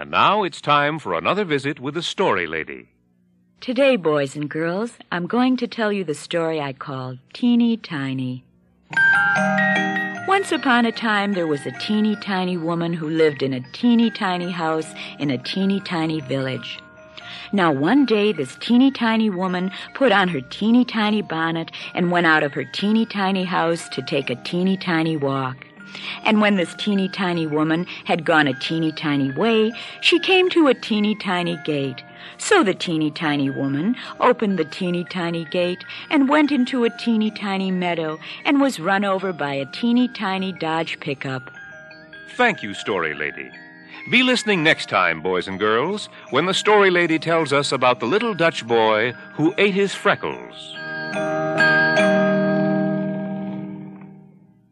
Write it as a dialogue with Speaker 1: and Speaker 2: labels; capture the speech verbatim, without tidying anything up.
Speaker 1: And now it's time for another visit with the Story Lady.
Speaker 2: Today, boys and girls, I'm going to tell you the story I called Teeny Tiny. Once upon a time, there was a teeny tiny woman who lived in a teeny tiny house in a teeny tiny village. Now, one day, this teeny tiny woman put on her teeny tiny bonnet and went out of her teeny tiny house to take a teeny tiny walk. And when this teeny tiny woman had gone a teeny tiny way, she came to a teeny tiny gate. So the teeny tiny woman opened the teeny tiny gate and went into a teeny tiny meadow and was run over by a teeny tiny Dodge pickup.
Speaker 1: Thank you, Story Lady. Be listening next time, boys and girls, when the Story Lady tells us about the little Dutch boy who ate his freckles.